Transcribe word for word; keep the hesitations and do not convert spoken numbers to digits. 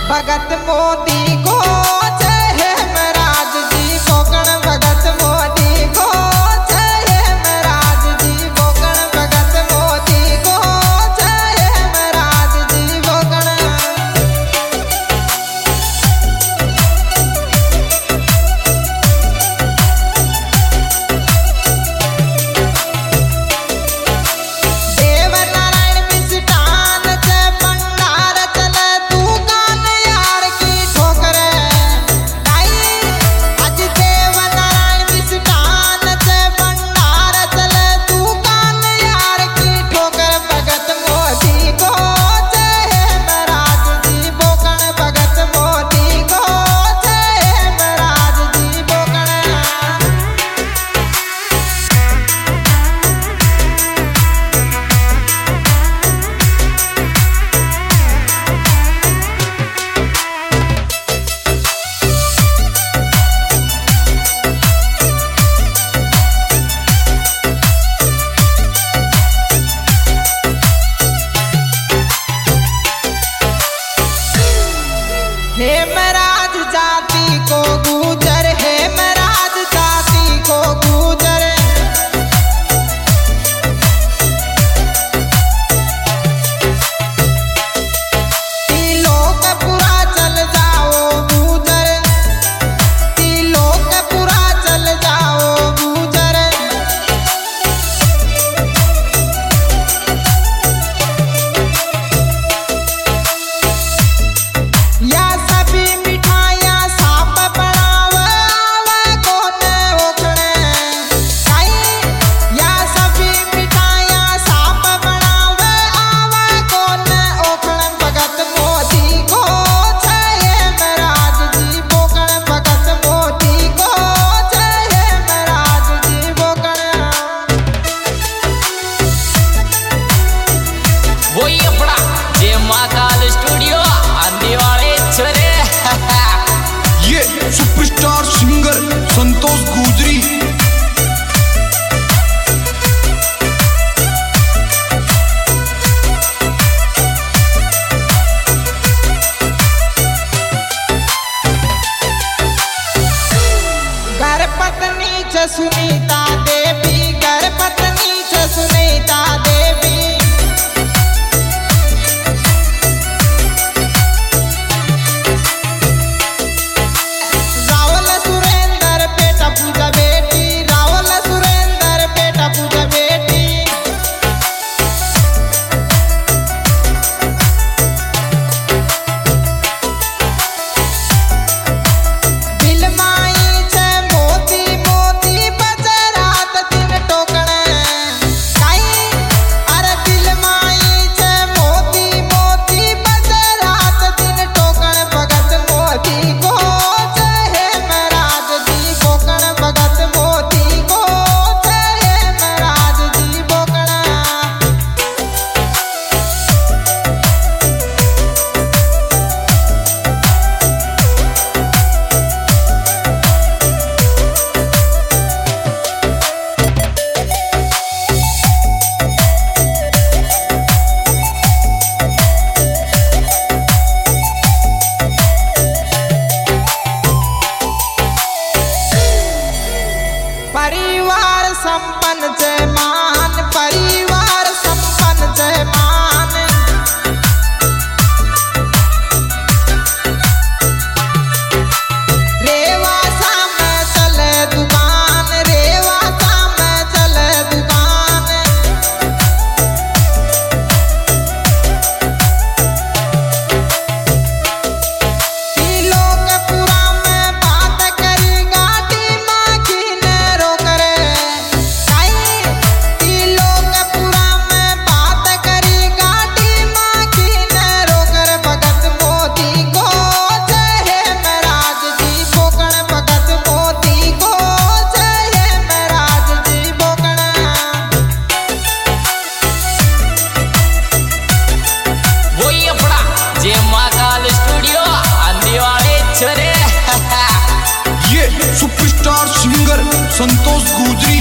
भगत मोदी को जय हेमराज जी बोकण भगत मोदी को जय हेमराज जी बोकण भगत मोदी को जय हेमराज जी बोकण। हेमराज जाति को गुजर हेमराज जाति को गुजर तिलोकपुरा चल जाओ गुजर तिलोकपुरा चल जाओ गुजर। या ये सुपरस्टार सिंगर संतोष गुजरी। घर पत्नी च सुनीता देवी घर पत्नी च सुनीता देवी परिवार संपन्न जय मान परिवार संपन्न जय मान। रेवा सामे चले दुकान रेवा सामे चले दुकान। तिलोकपुरा में बात करी गाड़ी माखी ने रोकरे तिलोकपुरा में बात करी गाड़ी माखी ने रोकर भगत मोदी को जय हेमराज जी बोकण भगत मोदी को जय हेमराज जी बोकण। वही अपना जे महाकाल स्टूडियो आंधी वाले छोरे। ये सुपरस्टार सिंगर संतोष गुजरी।